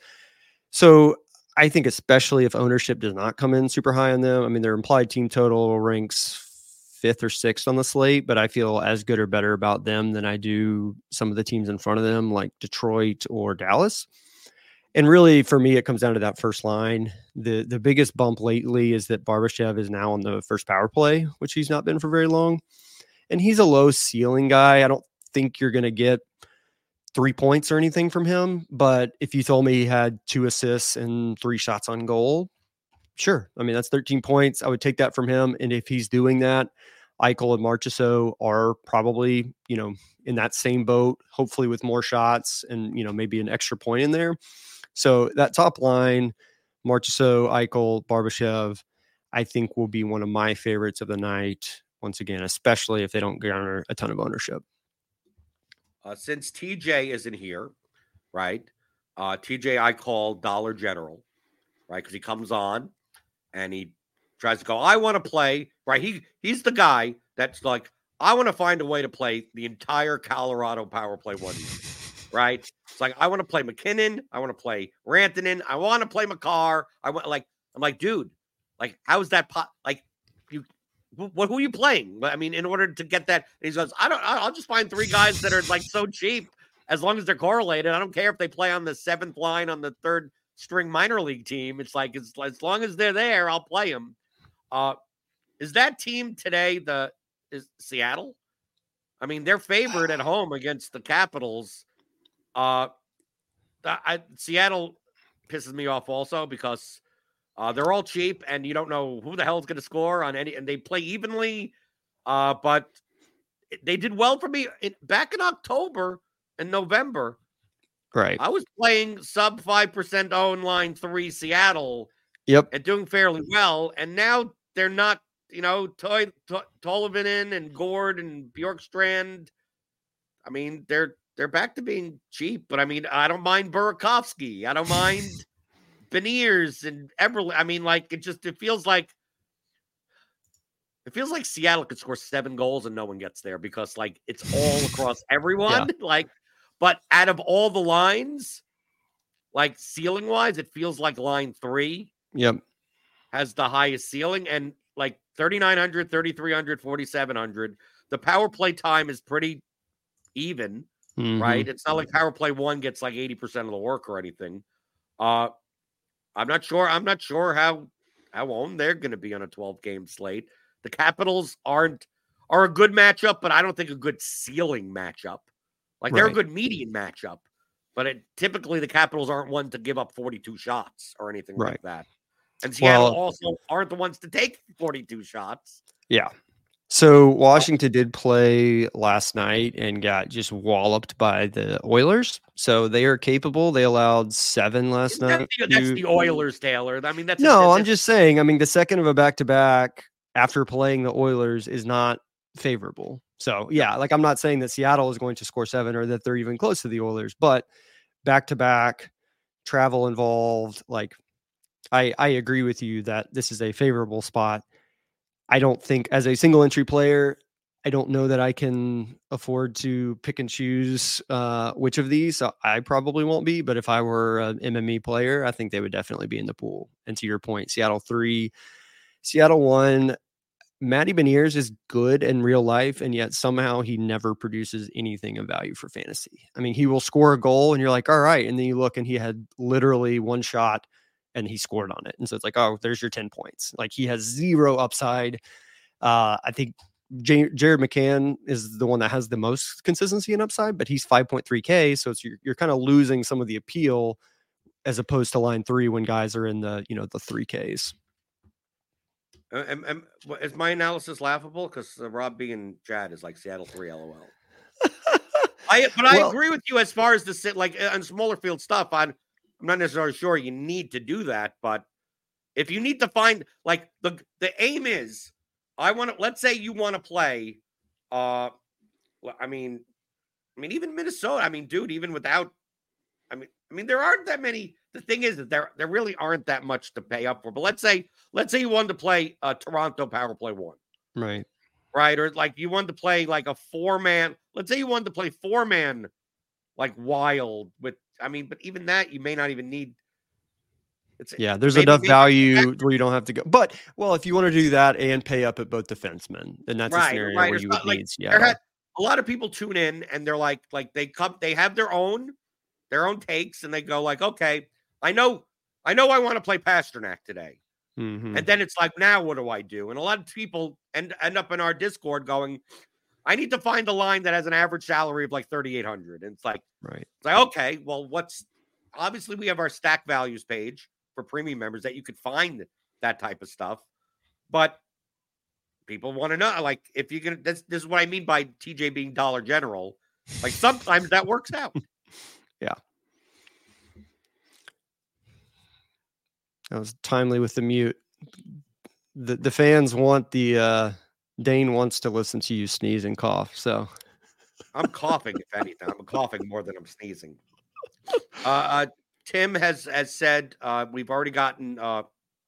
So I think especially if ownership does not come in super high on them, I mean, their implied team total ranks fifth or sixth on the slate, but I feel as good or better about them than I do some of the teams in front of them, like Detroit or Dallas. And really, for me, it comes down to that first line. The the biggest bump lately is that Barbashev is now on the first power play, which he's not been for very long. And he's a low ceiling guy. I don't think you're going to get three points or anything from him. But if you told me he had two assists and three shots on goal, sure. I mean, that's thirteen points. I would take that from him. And if he's doing that, Eichel and Marchessault are probably, you know, in that same boat, hopefully with more shots and, you know, maybe an extra point in there. So that top line, Marchessault, Eichel, Barbashev, I think will be one of my favorites of the night. Once again, especially if they don't garner a ton of ownership. Uh, since T J isn't here, right? Uh, T J I call Dollar General, right? Because he comes on and he tries to go, I want to play, right? He He's the guy that's like, I want to find a way to play the entire Colorado power play one evening, right? It's like, I want to play McKinnon. I want to play Rantanen. I want to play McCarr. I want like, I'm like, dude, like, how is that pot? Like, you, what, who are you playing? I mean, in order to get that, and he goes, I don't, I'll just find three guys that are like so cheap as long as they're correlated. I don't care if they play on the seventh line on the third string minor league team. It's like, as, as long as they're there, I'll play them. Uh, is that team today the, is Seattle? I mean, they're favored at home against the Capitals. Uh, I, Seattle pisses me off also because uh, they're all cheap and you don't know who the hell is going to score on any, and they play evenly. Uh, but they did well for me it, back in October and November. Right. I was playing sub five percent own line three Seattle. Yep. And doing fairly well. And now they're not, you know, Toy, to, Tolvanen and Gord and Bjorkstrand. I mean, they're, They're back to being cheap, but I mean, I don't mind Burakovsky. I don't mind Beniers and Eberle. I mean, like, it just, it feels like, it feels like Seattle could score seven goals and no one gets there because, like, it's all across everyone. Yeah. Like, but out of all the lines, like, ceiling wise, it feels like line three yep. has the highest ceiling and like thirty-nine hundred, thirty-three hundred, forty-seven hundred. The power play time is pretty even. Mm-hmm. Right. It's not like power play one gets like eighty percent of the work or anything. Uh, I'm not sure. I'm not sure how, how owned they're going to be on a twelve game slate. The Capitals aren't, are a good matchup, but I don't think a good ceiling matchup. Like they're Right. a good median matchup, but it, typically the Capitals aren't one to give up forty-two shots or anything Right. like that. And Seattle Well, also aren't the ones to take forty-two shots. yeah. So Washington did play last night and got just walloped by the Oilers. So they are capable. They allowed seven last Isn't that night. the- that's to- the Oilers, Taylor. I mean, that's a- No, that's I'm a- just saying. I mean, the second of a back-to-back after playing the Oilers is not favorable. So yeah, like I'm not saying that Seattle is going to score seven or that they're even close to the Oilers, but back-to-back, travel involved. Like I, I agree with you that this is a favorable spot. I don't think as a single entry player, I don't know that I can afford to pick and choose uh, which of these. So I probably won't be, but if I were an M M E player, I think they would definitely be in the pool. And to your point, Seattle three, Seattle one, Matty Beniers is good in real life, and yet somehow he never produces anything of value for fantasy. I mean, he will score a goal and you're like, all right. And then you look and he had literally one shot and he scored on it. And so it's like, oh, there's your ten points. Like he has zero upside. Uh, I think J- Jared McCann is the one that has the most consistency and upside, but he's five point three K. So it's, you're, you're kind of losing some of the appeal as opposed to line three when guys are in the, you know, the three Ks. Uh, am- am- what- is my analysis laughable? Because uh, Rob B and Chad is like Seattle three, lol. I but I Well- agree with you as far as the sit like uh, on smaller field stuff. I'm I'm not necessarily sure you need to do that, but if you need to find like the the aim is, I want to. Let's say you want to play. Uh, well, I mean, I mean even Minnesota. I mean, dude, even without. I mean, I mean there aren't that many. The thing is that there there really aren't that much to pay up for. But let's say let's say you wanted to play uh, Toronto Power Play One. Right. Right. Or like you wanted to play like a four man. Let's say you wanted to play four man like Wild with, I mean, but even that you may not even need. It's Yeah, there's maybe- enough maybe- value where you don't have to go. But, well, if you want to do that and pay up at both defensemen, then that's a Right, scenario right. where It's you not would like need there Seattle. had- a lot of people tune in and they're like, like they come, they have their own, their own takes, and they go like, okay, I know, I know, I want to play Pasternak today, Mhm. and then it's like, now what do I do? And a lot of people end end up in our Discord going, I need to find a line that has an average salary of like thirty-eight hundred, and it's like, Right. it's like, okay, well, what's obviously we have our stack values page for premium members that you could find that type of stuff, but people want to know, like, if you're gonna, this, this is what I mean by T J being Dollar General. Like sometimes that works out. Yeah. That was timely with the mute. The the fans want the uh Dane wants to listen to you sneeze and cough. So I'm coughing, if anything. I'm coughing more than I'm sneezing. Uh, uh Tim has has said uh we've already gotten uh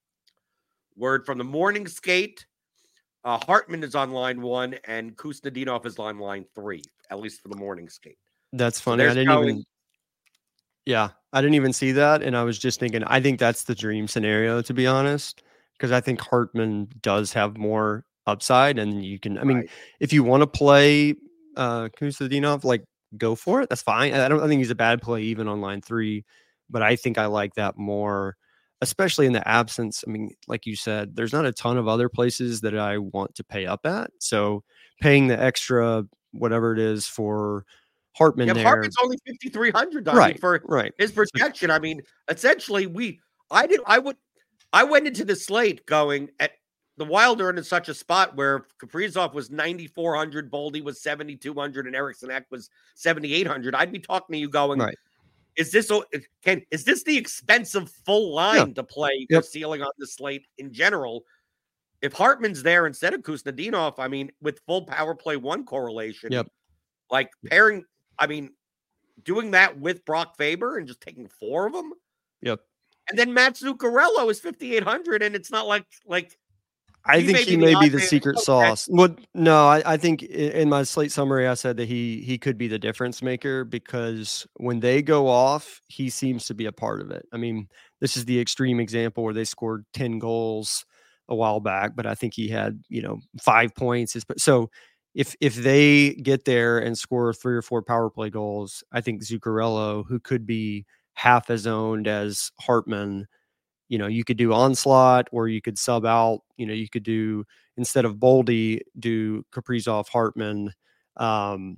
word from the morning skate. Uh, Hartman is on line one, and Kuznetsov is on line three, at least for the morning skate. that's So funny. I there's didn't going- even Yeah, I didn't even see that. And I was just thinking, I think that's the dream scenario, to be honest, because I think Hartman does have more upside. And you can, I mean, Right. if you want to play uh Kuznetsov, like go for it. That's fine. I don't I think he's a bad play even on line three, but I think I like that more, especially in the absence. I mean, like you said, there's not a ton of other places that I want to pay up at. So paying the extra, whatever it is for Hartman Yeah, there. Hartman's only fifty-three hundred Right, for right. his projection. I mean, essentially, we, I did, I would, I went into the slate going at the Wild are in such a spot where Kaprizov was ninety-four hundred, Boldy was seventy-two hundred, and Eriksson Ek was seventy-eight hundred. I'd be talking to you going, Right. is this o- can is this the expensive full line to play for Yep. ceiling on the slate in general? If Hartman's there instead of Kuznetsov, I mean, with full power play one correlation, Yep. like pairing, I mean, doing that with Brock Faber and just taking four of them, Yep. and then Matt Zuccarello is fifty-eight hundred, and it's not like like I He think may he be the may be odd the man secret out. sauce. What? No, I, I think i- in my slate summary, I said that he he could be the difference maker because when they go off, he seems to be a part of it. I mean, this is the extreme example where they scored ten goals a while back, but I think he had, you know, five points. His- So if if they get there and score three or four power play goals, I think Zuccarello, who could be half as owned as Hartman, you know, you could do Onslaught or you could sub out, you know, you could do, instead of Boldy, do Kaprizov, Hartman. Um,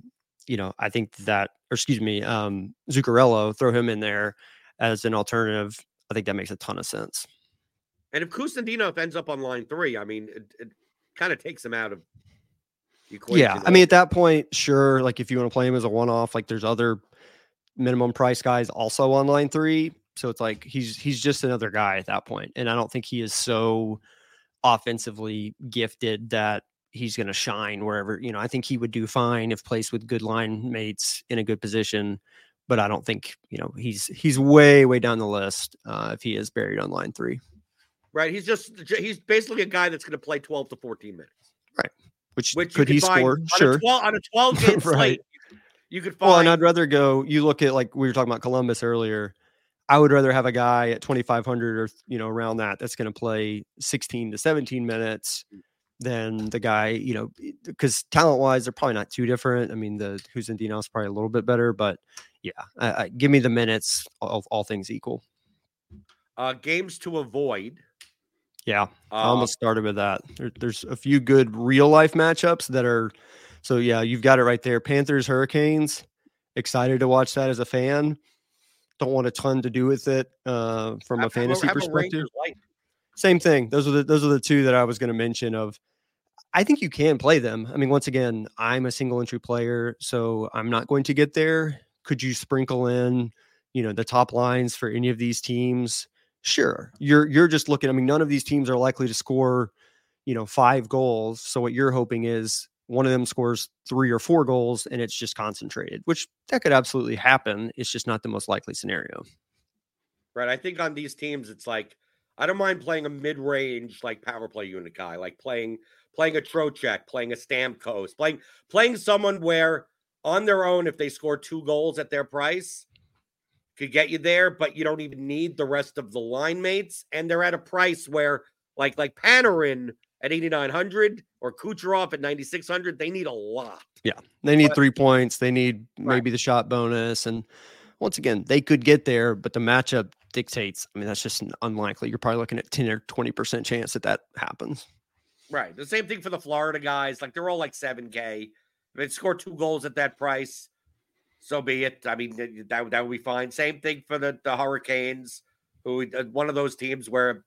you know, I think that, or excuse me, um, Zuccarello, throw him in there as an alternative. I think that makes a ton of sense. And if Kustendinov ends up on line three, I mean, it, it kind of takes him out of the equation. Yeah, I mean, at that point, sure. Like if you want to play him as a one-off, like there's other minimum price guys also on line three. So it's like he's he's just another guy at that point. And I don't think he is so offensively gifted that he's going to shine wherever, you know, I think he would do fine if placed with good line mates in a good position. But I don't think, you know, he's he's way, way down the list uh, if he is buried on line three. Right. He's just he's basically a guy that's going to play twelve to fourteen minutes. Right. Which, Which could he score? On sure. A twelve, on a twelve game slate, right. you could, you could find. Well, and I'd rather go, you look at like we were talking about Columbus earlier. I would rather have a guy at twenty-five hundred or, you know, around that, that's going to play sixteen to seventeen minutes than the guy, you know, because talent wise, they're probably not too different. I mean, the Kustendinov is probably a little bit better, but yeah, I, I, give me the minutes of all things equal. Uh, games to avoid. Yeah, uh, I almost started with that. There, there's a few good real life matchups that are, so yeah, you've got it right there. Panthers, Hurricanes. Excited to watch that as a fan. Don't want a ton to do with it uh, from a fantasy perspective. Same thing. Those are the those are the two that I was going to mention. Of, I think you can play them. I mean, once again, I'm a single entry player, so I'm not going to get there. Could you sprinkle in, you know, the top lines for any of these teams? Sure. You're you're just looking. I mean, none of these teams are likely to score, you know, five goals. So what you're hoping is one of them scores three or four goals, and it's just concentrated, which that could absolutely happen. It's just not the most likely scenario. Right. I think on these teams, it's like, I don't mind playing a mid-range, like power play unit guy, like playing, playing a Trocheck, playing a Stamkos, playing, playing someone where on their own, if they score two goals at their price, could get you there, but you don't even need the rest of the line mates. And they're at a price where like, like Panarin at eighty-nine hundred or Kucherov at ninety-six hundred, they need a lot. Yeah. They need but, three points. They need maybe right. the shot bonus. And once again, they could get there, but the matchup dictates. I mean, that's just unlikely. You're probably looking at ten or twenty percent chance that that happens. Right. The same thing for the Florida guys. Like they're all like seven K. If they score two goals at that price, so be it. I mean, that, that would be fine. Same thing for the, the Hurricanes, who one of those teams where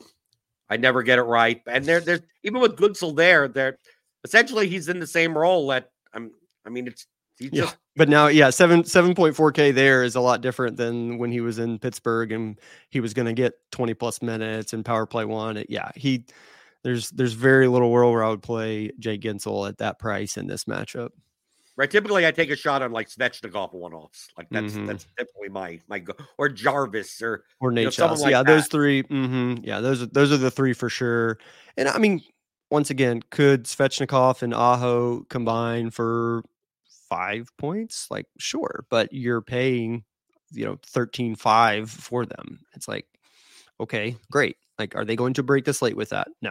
I never get it right. And there, there's even with Goodsell there, there essentially he's in the same role that I'm. I mean, it's he's yeah. just. But now, yeah, seven seven point four K there is a lot different than when he was in Pittsburgh and he was going to get twenty plus minutes and power play one. Yeah, he there's there's very little world where I would play Jay Guentzel at that price in this matchup. Right. Typically, I take a shot on like Svechnikov one-offs. Like that's mm-hmm. that's typically my my go or Jarvis or or Nate you know, like yeah, that. Those three. Mm-hmm, yeah, those are those are the three for sure. And I mean, once again, could Svechnikov and Aho combine for five points? Like, sure, but you're paying, you know, thirteen five for them. It's like, okay, great. Like, are they going to break the slate with that? No.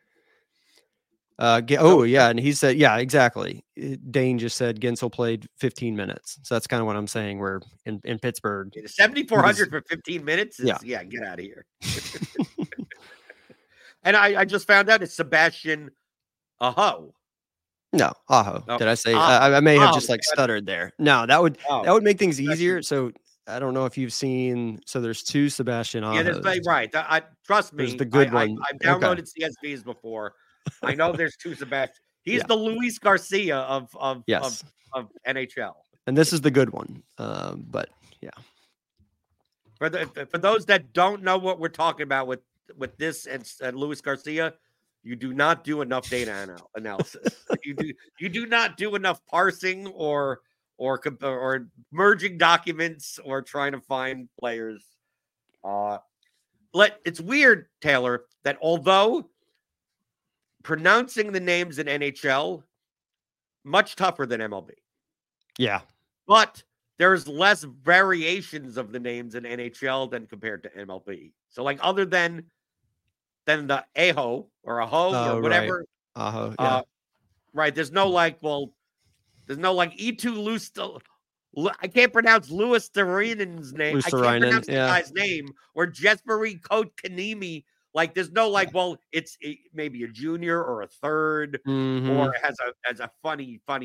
Uh, oh yeah, and he said, yeah, exactly. Dane just said Guentzel played fifteen minutes, so that's kind of what I'm saying. We're in, in Pittsburgh, seventy-four hundred for fifteen minutes. Is, yeah, yeah, get out of here. And I, I just found out it's Sebastian Aho. No, Aho. Oh, Did I say? Aho. I, I may have Aho. just like stuttered there. No, that would oh. that would make things easier. So I don't know if you've seen. So there's two Sebastian Ahos. Yeah, there's, right. I, trust me. There's the good I, one. I, I've downloaded okay. C S Vs before. I know there's two Sebastian. He's yeah. the Luis Garcia of of, yes. of of N H L. And this is the good one. Um, but yeah. For the for those that don't know what we're talking about with with this and, and Luis Garcia, you do not do enough data anal- analysis. you do you do not do enough parsing or or or merging documents or trying to find players. Uh, let it's weird, Taylor, that although pronouncing the names in N H L much tougher than M L B. Yeah, but there's less variations of the names in N H L than compared to M L B. So, like, other than than the Aho or Aho oh, or whatever, right. Aho, yeah. uh, right? There's no like, well, there's no like E two Lus. I can't pronounce Louis Thurinen's name. I can't pronounce yeah. the guy's name or Jesperi Kotkaniemi. Like, there's no like, well, it's it, maybe a junior or a third, mm-hmm. or it has a has a funny, funny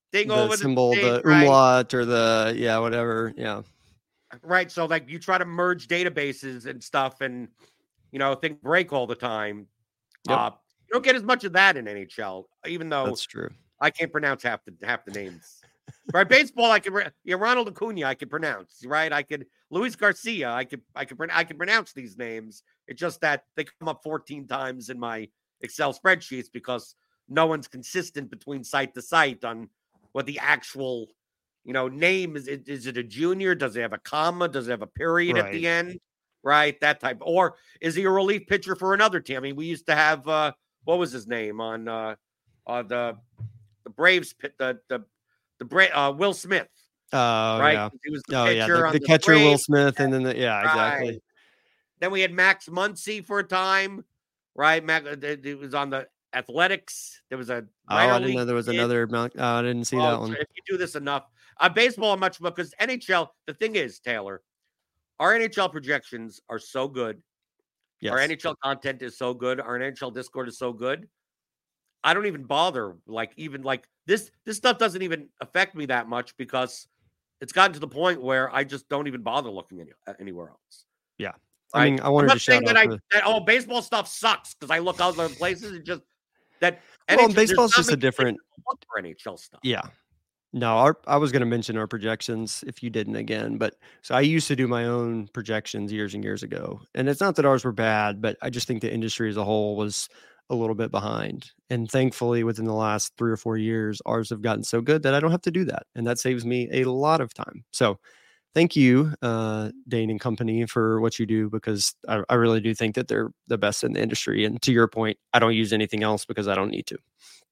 thing the over symbol, the, thing, the right? umlaut or the, yeah, whatever. Yeah. Right. So like you try to merge databases and stuff and, you know, things break all the time. Yep. Uh, you don't get as much of that in N H L, even though That's true. I can't pronounce half the half the names. Right, baseball, I could. Yeah, Ronald Acuna, I could pronounce. Right, I could. Luis Garcia, I could. I could. I could pronounce these names. It's just that they come up fourteen times in my Excel spreadsheets because no one's consistent between site to site on what the actual, you know, name is. Is it a junior? Does it have a comma? Does it have a period right. at the end? Right, that type. Or is he a relief pitcher for another team? I mean, we used to have uh, what was his name on uh, uh the the Braves pit the the the Bra- uh, Will Smith. Oh, right? yeah. He was the Oh, pitcher yeah. The, on the the catcher, Braves. Will Smith, and then the, yeah, Right. exactly. Then we had Max Muncy for a time, right? Mac, it was on the Athletics. There was a. Oh, I didn't know there was kid. another. Oh, I didn't see well, that one. If you do this enough, uh, baseball much more because N H L. The thing is, Taylor, our N H L projections are so good. Yes. Our N H L content is so good. Our N H L Discord is so good. I don't even bother. Like even like this. This stuff doesn't even affect me that much because it's gotten to the point where I just don't even bother looking any, anywhere else. Yeah. I mean, I wanted I'm not to shout saying that, out I, the... that oh, baseball stuff sucks because I look other places. It's just that well, N H L, baseball's just a different look for N H L stuff. Yeah. No, our, I was going to mention our projections if you didn't again, but so I used to do my own projections years and years ago. And it's not that ours were bad, but I just think the industry as a whole was a little bit behind. And thankfully, within the last three or four years, ours have gotten so good that I don't have to do that. And that saves me a lot of time. So thank you, uh, Dane and company, for what you do, because I, I really do think that they're the best in the industry. And to your point, I don't use anything else because I don't need to.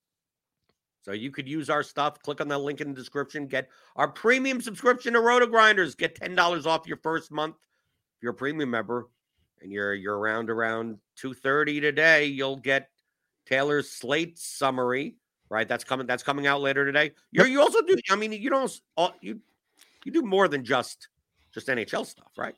So you could use our stuff. Click on the link in the description. Get our premium subscription to Roto Grinders. Get ten dollars off your first month. If you're a premium member and you're you're around around two thirty today, you'll get Taylor's slate summary. Right, that's coming. That's coming out later today. You you also do. I mean, you don't. You you do more than just just N H L stuff, right?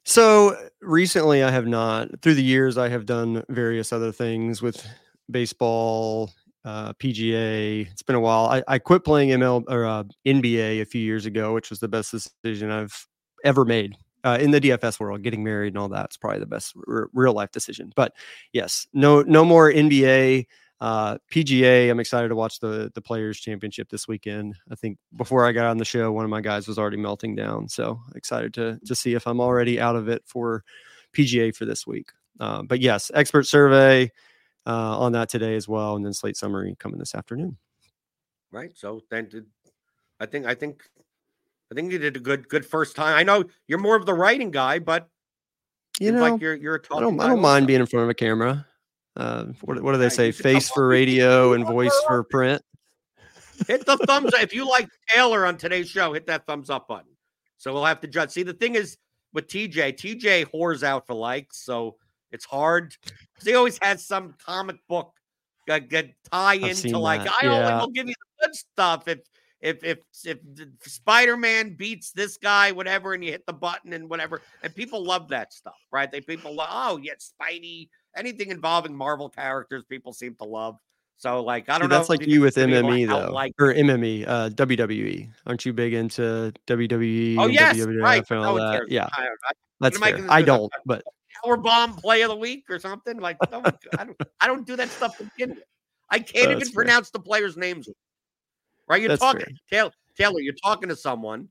So recently, I have not. Through the years, I have done various other things with baseball. Uh, P G A. It's been a while. I, I quit playing M L or uh, N B A a few years ago, which was the best decision I've ever made uh, in the D F S world. Getting married and all that's probably the best r- real life decision. But yes, no, no more N B A. Uh, P G A. I'm excited to watch the the Players Championship this weekend. I think before I got on the show, one of my guys was already melting down. So excited to to see if I'm already out of it for P G A for this week. Uh, but yes, expert survey. Uh, on that today as well, and then slate summary coming this afternoon. Right. So then, did, I think I think I think you did a good good first time. I know you're more of the writing guy, but you know, like you're you're a talking I don't I don't mind being in front of a camera. Uh, what what do they yeah, say? Face for radio and voice for print. Hit the thumbs up if you like Taylor on today's show. Hit that thumbs up button. So we'll have to judge. See, the thing is with T J, T J whores out for likes, so. It's hard because he always has some comic book uh, get tie I've into like that. I only yeah. will give you the good stuff if if if if Spider-Man beats this guy, whatever, and you hit the button and whatever, and people love that stuff, right? They people love oh yeah, Spidey, anything involving Marvel characters, people seem to love. So like I don't See, know. that's like you with M M E though, like or M M E, uh, W W E. Aren't you big into W W E? Oh and yes, W W F right. and all No that? Yeah, I, I, that's fair. I don't, but. Power bomb play of the week or something like oh my God, I don't I don't do that stuff to begin with. I can't oh, even fair. pronounce the players' names. Right? You're that's talking fair. Taylor, Taylor, you're talking to someone.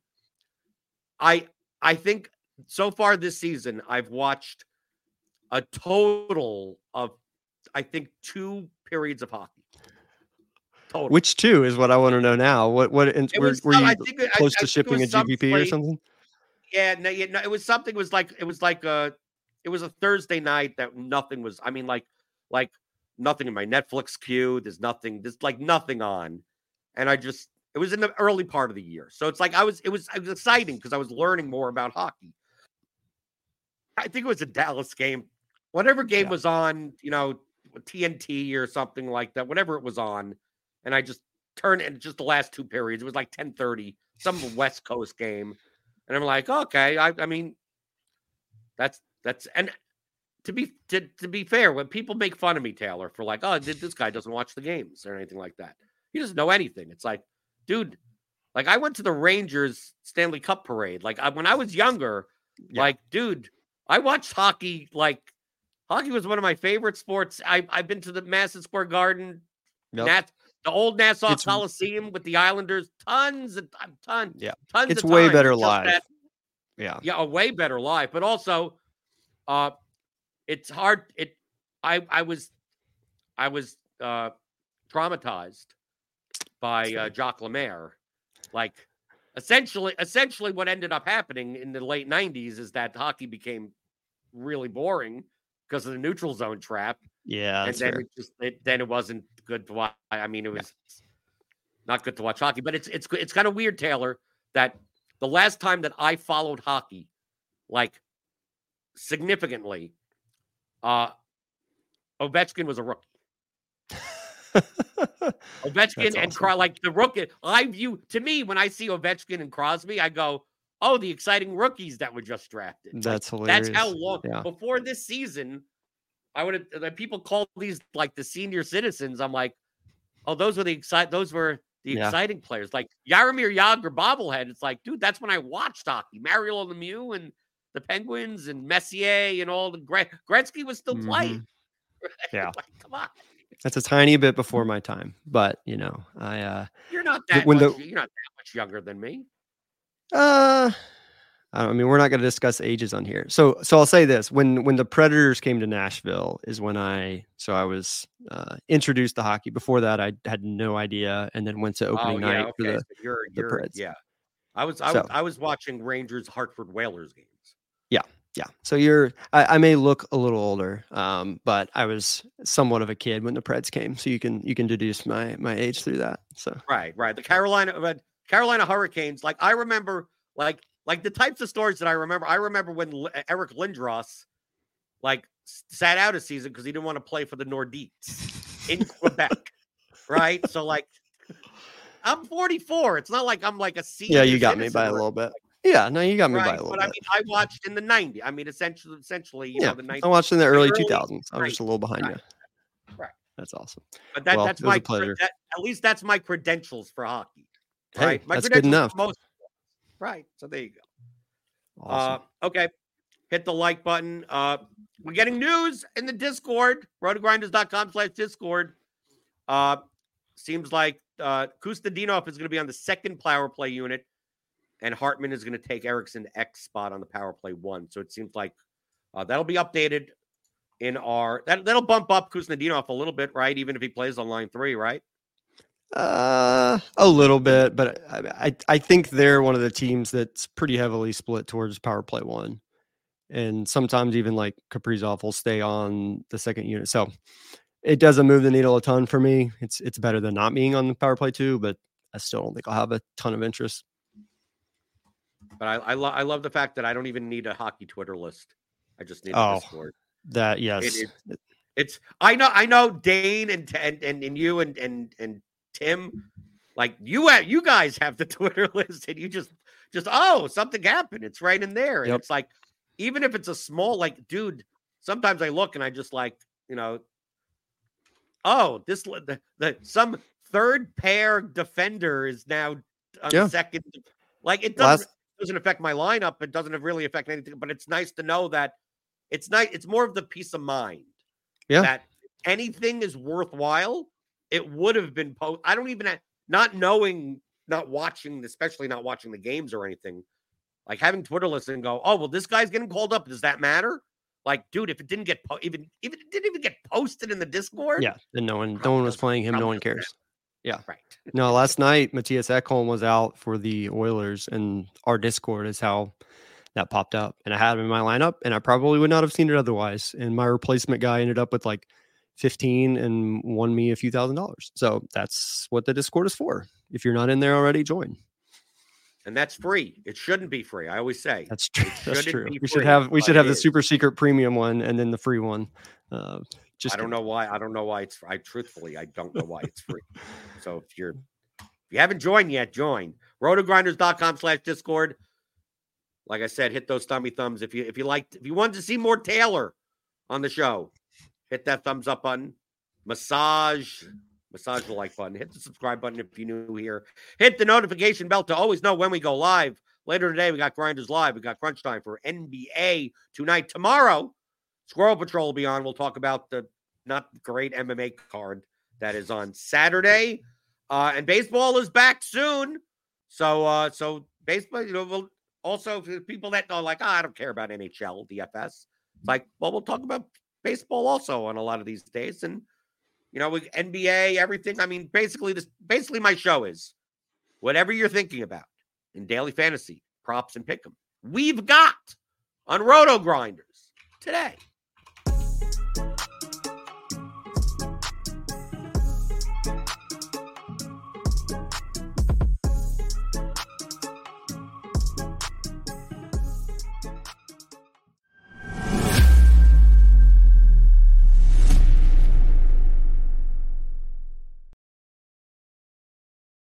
I I think so far this season I've watched a total of I think two periods of hockey. Total. Which two is what I want to know now. What what and were, was, were you I think, close I, to I shipping a G P P or something? Yeah, no, yeah, no, it was something. It was like it was like a, it was a Thursday night that nothing was. I mean, like, like nothing in my Netflix queue. There's nothing. There's like nothing on, and I just. It was in the early part of the year, so it's like I was. It was. It was exciting because I was learning more about hockey. I think it was a Dallas game. Whatever game yeah. was on, you know, T N T or something like that. Whatever it was on, and I just turned in just the last two periods. It was like ten thirty, some West Coast game. And I'm like, okay, I, I mean, that's that's and to be to, to be fair, when people make fun of me, Taylor, for like, oh, this guy doesn't watch the games or anything like that. He doesn't know anything. It's like, dude, like I went to the Rangers Stanley Cup parade. Like I, when I was younger, yeah. like, dude, I watched hockey. Like hockey was one of my favorite sports. I, I've been to the Madison Square Garden, yep. Nat, the old Nassau it's, Coliseum with the Islanders. Tons and tons. Yeah. Tons it's of way times. better Just live. That, yeah. Yeah. A way better live. But also, uh, it's hard. It, I, I was, I was, uh, traumatized by uh, Jacques Lemaire. Like essentially, essentially what ended up happening in the late nineties is that hockey became really boring because of the neutral zone trap. Yeah. And then fair. it just, it, then it wasn't good to watch. I mean, it was yeah. not good to watch hockey, but it's, it's, it's kind of weird, Taylor, that the last time that I followed hockey, like significantly, uh, Ovechkin was a rookie. Ovechkin and awesome. like the rookie. I view to me when I see Ovechkin and Crosby, I go, "Oh, the exciting rookies that were just drafted." That's like, hilarious. That's how long yeah. before this season. I would have like, people call these like the senior citizens. I'm like, "Oh, those were the excite. Those were the yeah. exciting players." Like Jaromir Jagr bobblehead. It's like, dude, that's when I watched hockey. Mario Lemieux and the Penguins and Messier and all the Gre- Gretzky was still mm-hmm. playing. Yeah, like, come on. That's a tiny bit before my time, but you know, I uh you're not that when much, the, you're not that much younger than me. Uh I mean, we're not going to discuss ages on here. So so I'll say this, when when the Predators came to Nashville is when I so I was uh introduced to hockey. Before that I had no idea and then went to opening oh, yeah, night okay. for the, so you're, the you're, Preds. Yeah. I was I so, was I was watching Rangers Hartford Whalers games. Yeah. Yeah. So you're, I, I may look a little older, um, but I was somewhat of a kid when the Preds came. So you can, you can deduce my, my age through that. So, right, right. The Carolina, uh, Carolina Hurricanes. Like I remember, like, like the types of stories that I remember. I remember when L- Eric Lindros, like, sat out a season because he didn't want to play for the Nordiques in Quebec. Right. So like, I'm forty-four. It's not like I'm like a senior. Yeah, you got me by a little bit. Yeah, no, you got me right, by a little but bit. I mean, I watched in the nineties. I mean, essentially, essentially, you yeah, know, the nineties. I watched in the early, early two thousands. I was just a little behind right. you. Right. That's awesome. But that, well, that's my pleasure. That, at least that's my credentials for hockey. Hey, right. My that's good enough. Most, right. So there you go. Awesome. Uh, okay. Hit the like button. Uh, we're getting news in the Discord, rotogrinders.com slash Discord. Uh, seems like uh, Kustadinov is going to be on the second power play unit, and Hartman is going to take Eriksson X spot on the power play one. So it seems like uh, that'll be updated in our that that'll bump up Kustadinov a little bit, right? Even if he plays on line three, right? Uh, a little bit, but I, I I think they're one of the teams that's pretty heavily split towards power play one, and sometimes even like Kaprizov will stay on the second unit. So it doesn't move the needle a ton for me. It's it's better than not being on the power play two, but I still don't think I'll have a ton of interest. But I I, lo- I love the fact that I don't even need a hockey Twitter list. I just need a oh, Discord. That yes, it, it, it's I know I know Dane and and and, and you and and and Tim, like you have, you guys have the Twitter list, and you just just oh something happened. It's right in there, and yep. it's like even if it's a small like dude. Sometimes I look and I just like you know. Oh, this the, the some third pair defender is now on yeah. second. Like it doesn't Last... doesn't affect my lineup. It doesn't really affect anything. But it's nice to know that it's nice. It's more of the peace of mind. Yeah. That anything is worthwhile. It would have been post. I don't even have, not knowing, not watching, especially not watching the games or anything. Like having Twitter lists and go, oh well, this guy's getting called up. Does that matter? Like, dude, if it didn't get po- even even it didn't even get posted in the Discord, yeah, then no one, no one was playing him. No one cares. Yeah, right. No, last night Matthias Ekholm was out for the Oilers, and our Discord is how that popped up. And I had him in my lineup, and I probably would not have seen it otherwise. And my replacement guy ended up with like fifteen and won me a few thousand dollars. So that's what the Discord is for. If you're not in there already, join. And that's free. It shouldn't be free. I always say that's true. That's true. We free, should have we should have the is. super secret premium one and then the free one. Uh, just I don't know why. I don't know why it's. I truthfully, I don't know why it's free. So if you're if you haven't joined yet, join rotogrinders.com slash Discord. Like I said, hit those thummy thumbs if you if you liked if you wanted to see more Taylor on the show. Hit that thumbs up button. Massage Massage the like button. Hit the subscribe button if you're new here. Hit the notification bell to always know when we go live. Later today, we got Grinders Live. We got Crunch Time for N B A tonight. Tomorrow, Squirrel Patrol will be on. We'll talk about the not great M M A card that is on Saturday. Uh, and baseball is back soon. So, uh, so baseball, you know, we'll also for people that are like, oh, I don't care about N H L, D F S. It's like, well, we'll talk about baseball also on a lot of these days. And, you know, with N B A, everything. I mean, basically, this basically my show is whatever you're thinking about in daily fantasy, props, and pick'em. We've got on Roto Grinders today.